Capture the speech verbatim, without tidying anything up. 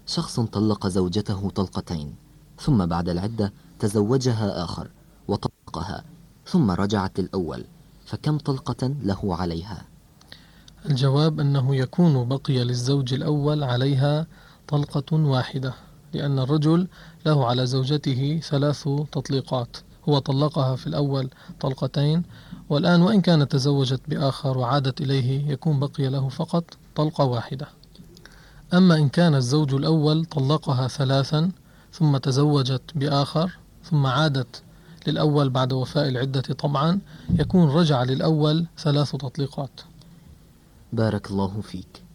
شخص طلق زوجته طلقتين، ثم بعد العدة تزوجها آخر وطلقها، ثم رجعت للأول، فكم طلقة له عليها؟ الجواب أنه يكون بقي للزوج الأول عليها طلقة واحدة، لأن الرجل له على زوجته ثلاث تطليقات، هو طلقها في الأول طلقتين، والآن وإن كانت تزوجت بآخر وعادت إليه يكون بقي له فقط طلقة واحدة. أما إن كان الزوج الأول طلقها ثلاثا ثم تزوجت بآخر ثم عادت للأول بعد وفاء العدة طبعا، يكون رجع للأول ثلاث تطليقات. بارك الله فيك.